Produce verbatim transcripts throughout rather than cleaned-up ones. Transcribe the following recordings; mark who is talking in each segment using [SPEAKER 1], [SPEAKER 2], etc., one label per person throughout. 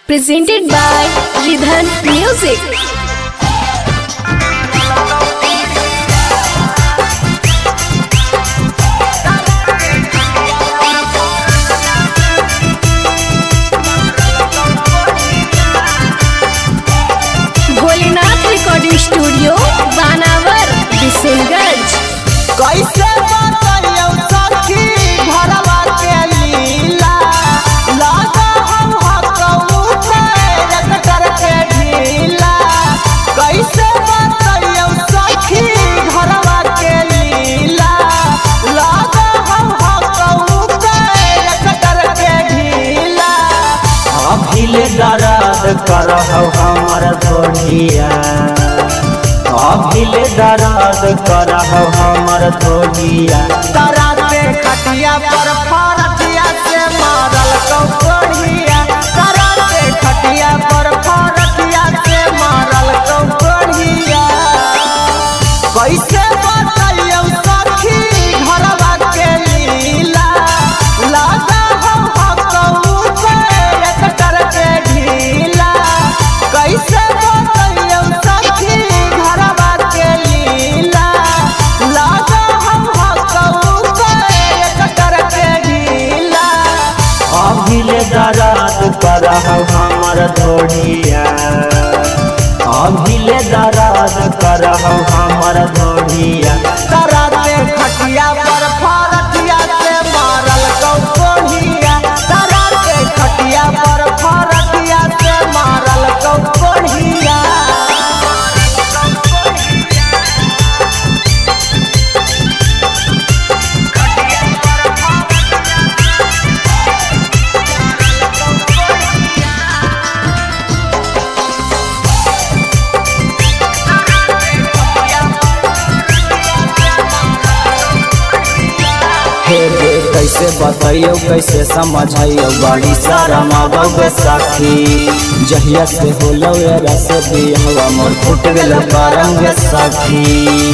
[SPEAKER 1] Presented by Ridhan Music. Bholenath recording studio Banawar Bishanganj.
[SPEAKER 2] कैसे बताइयो सखी घरवा के लीला लागा हम हकऊ ट्रैक्टर के ढीला। कैसे बताइयो सखी घरवा के लीला लागा हम हकऊ ट्रैक्टर के ढीला।
[SPEAKER 3] अभिले दर्द करहु हमर धोलिया, अभिले दर्द करहु हमर धोलिया।
[SPEAKER 2] तराते खटिया पर फरटिया से मारल कौकड़िया, तराते खटिया पर फरटिया से मारल कौकड़िया। कैसे बताइयो सखी घरवा के लीला लागा हम हकऊ ट्रैक्टर के ढीला। कैसे बताइयो सखी घरवा के लीला लागा हम हकऊ ट्रैक्टर के ढीला।
[SPEAKER 3] अभिले दर्द करहु हमर धोलिया, अभिले दर्द करहु हमर धोलिया।
[SPEAKER 2] तराते खटिया पर फरटिया से मारल कौकड़िया, तराते खटिया पर फरटिया से मारल कौकड़िया।
[SPEAKER 3] हे गे कैसे बताइयो कैसे समझाइयो बड़ी शरम आवे सखी। जहिया से होलो एरा से बिहवा मोर फुट गेल करम गे सखी।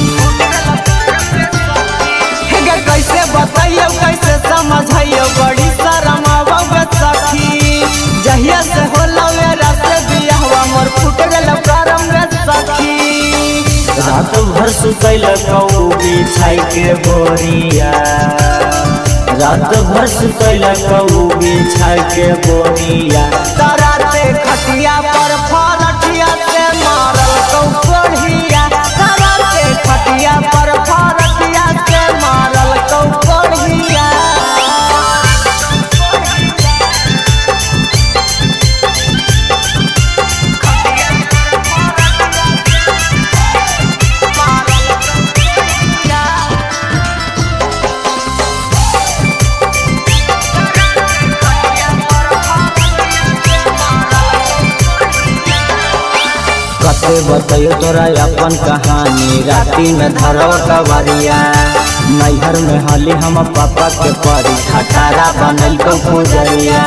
[SPEAKER 2] हे गे कैसे बताइयो कैसे समझाइयो बड़ी शरम आवे सखी। जहिया से होलो एरा से बिहवा मोर फुट गेल करम गे सखी।
[SPEAKER 3] रात भर सुतैल कऊ बिछाई के बोरिया, रात भर सुतैल कऊ बिछाई के बोरिया।
[SPEAKER 2] तराते खटिया पर फरटिया से मारल कौकड़िया, तराते खटिया पर फरटिया से मारल कौकड़िया।
[SPEAKER 3] कते बताइयो तोरा अपन कहानी, राती में धरव कवरिया। नैहर में हाली हम पापा के परी खटारा बनल को पुजरिया।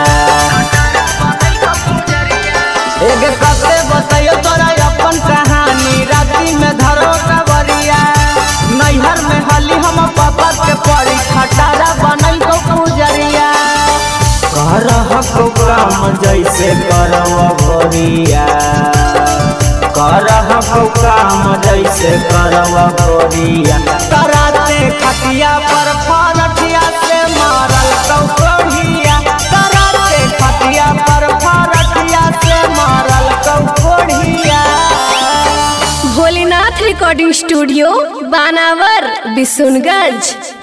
[SPEAKER 2] एगे कते बताइयो तोरा अपन कहानी, राती में धरो कवरिया। नैहर में हाली हम पापा के परी खटारा बनल को पुजरिया।
[SPEAKER 3] करह को काम जैसे करव बोरिया, करह को काम जैसे करव बोरिया।
[SPEAKER 2] तराते खटिया पर फरटिया से मारल कौकड़िया, तराते खटिया पर फरटिया से मारल कौकड़िया।
[SPEAKER 1] Bholenath recording studio Banawar Bishanganj.